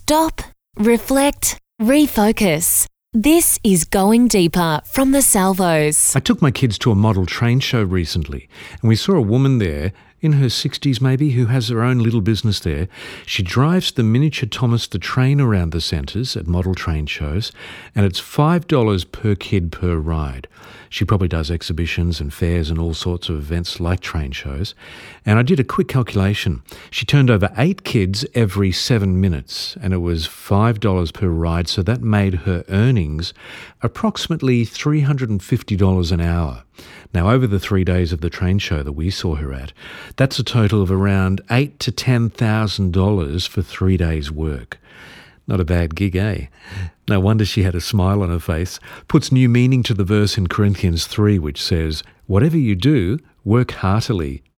Stop, reflect, refocus. This is Going Deeper from the Salvos. I took my kids to a model train show recently, and we saw a woman there, in her 60s maybe, who has her own little business there. She drives the miniature Thomas the Train around the centres at model train shows, and it's $5 per kid per ride. She probably does exhibitions and fairs and all sorts of events like train shows. And I did a quick calculation. She turned over 8 kids every 7 minutes, and it was $5 per ride, so that made her earnings approximately $350 an hour. Now, over the 3 days of the train show that we saw her at, that's a total of around $8,000 to $10,000 for 3 days' work. Not a bad gig, eh? No wonder she had a smile on her face. Puts new meaning to the verse in Corinthians 3, which says, "Whatever you do, work heartily